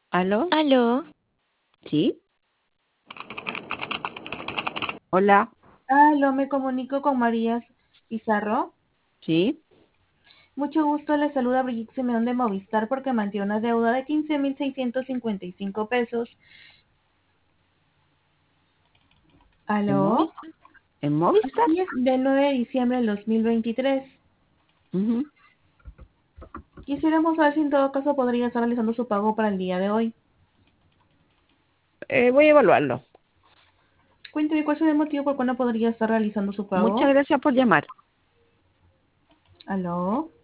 ¿Aló? Aló, ¿Sí? Hola. Aló, me comunico con María Pizarro. ¿Sí? Mucho gusto, le saluda Brigitte Simeón de Movistar porque mantiene una deuda de 15.655 pesos. ¿En Aló, Movistar? ¿En Movistar? así es, del 9 de diciembre del 2023. Ujú. Quisiéramos saber si en todo caso podría estar realizando su pago para el día de hoy. Voy a evaluarlo. Cuénteme cuál sería el motivo por cuál no podría estar realizando su Muchas pago. gracias por llamar. Aló.